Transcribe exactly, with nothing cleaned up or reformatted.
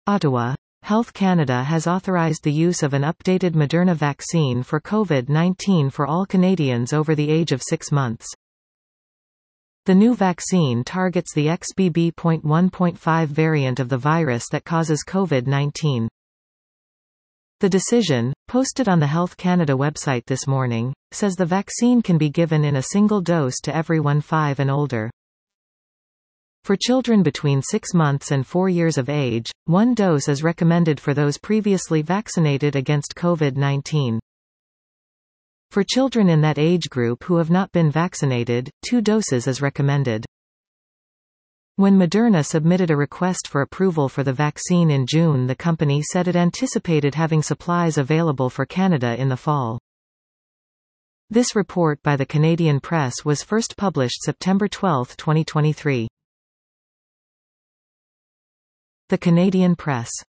Ottawa. Health Canada has authorized the use of an updated Moderna vaccine for COVID nineteen for all Canadians over the age of six months. The new vaccine targets the X B B point one point five variant of the virus that causes COVID nineteen. The decision, posted on the Health Canada website this morning, says the vaccine can be given in a single dose to everyone five and older. For children between six months and four years of age, one dose is recommended for those previously vaccinated against COVID nineteen. For children in that age group who have not been vaccinated, two doses is recommended. When Moderna submitted a request for approval for the vaccine in June, the company said it anticipated having supplies available for Canada in the fall. This report by the Canadian Press was first published September twelfth, twenty twenty-three. The Canadian Press.